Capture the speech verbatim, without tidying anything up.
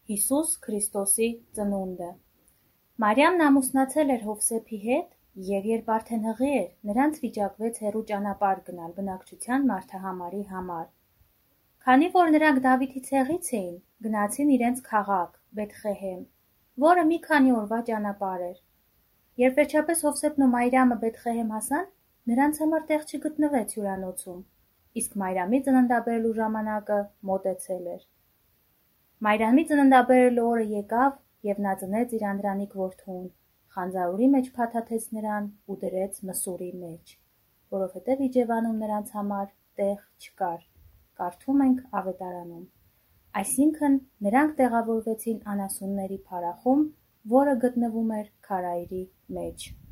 Հիսուս Քրիստոսի ծնունդը։ Մարիամն ամուսնացել էր Հովսեփի հետ, և երբ արդեն հղի էր, նրանց վիճակվեց հեռու ճանապարհ գնալ բնակչության մարդահամարի համար։ Քանի որ նրանք Դավիթի ցեղից էին, գնացին իրենց քաղաք՝ Բեթխեհեմ, որը մի քանի օրվա ճանապարհ էր։ Երբ վերջապես Հովսեփն ու Մարիամը Բեթխեհեմ հասան, նրանց համար տեղ չգտնվեց հյուրանոցում, իսկ Մարիամի ծննդաբերելու ժամանակը մոտեցել էր։ Մարիամի ծննդաբերելու օրը եկավ, և նա ծնեց իր անդրանիկ որդուն, խանձարուրի մեջ փաթաթեց նրան ու դրեց մսուրի մեջ, որովհետև իջևանում նրանց համար տեղ չկար, կարդում ենք Ավետարանում։ Այսինքն նրանք տեղավորվեցին անասունների փարախում, որը գտնվում էր քարայրի մեջ։